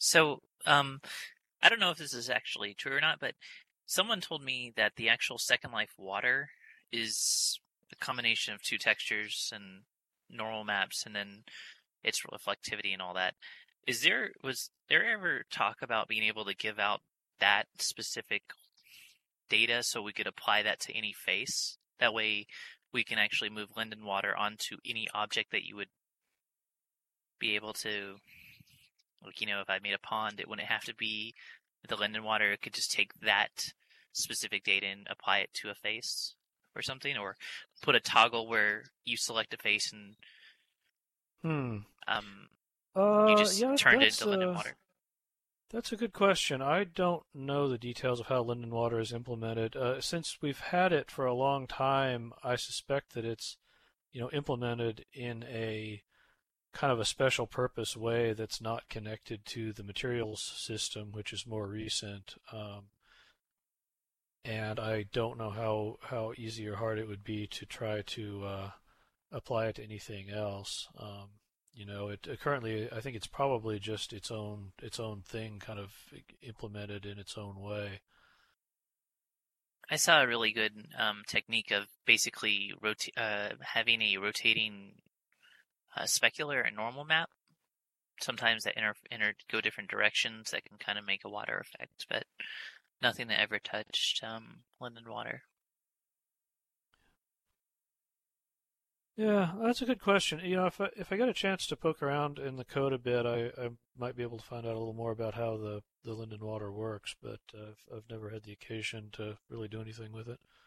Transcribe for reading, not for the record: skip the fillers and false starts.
So, I don't know if this is actually true or not, but someone told me that the actual Second Life water is a combination of two textures and normal maps, and then its reflectivity and all that. Was there ever talk about being able to give out that specific data so we could apply that to any face? That way, we can actually move Linden water onto any object that you would be able to. Like, if I made a pond, it wouldn't have to be the Linden water. It could just take that specific data and apply it to a face or something, or put a toggle where you select a face and Hmm. um, you just Yeah, turned it into Linden water. that's a good question. I don't know the details of how Linden Water is implemented. Since we've had it for a long time, I suspect that it's, implemented in a kind of a special purpose way that's not connected to the materials system, which is more recent. And I don't know how easy or hard it would be to try to apply it to anything else. It currently, I think it's probably just its own thing, kind of implemented in its own way. I saw a really good technique of basically having a rotating specular and normal map. Sometimes that go different directions that can kind of make a water effect, but nothing that ever touched Linden water. Yeah, that's a good question. If I get a chance to poke around in the code a bit, I might be able to find out a little more about how the Linden water works, but I've never had the occasion to really do anything with it.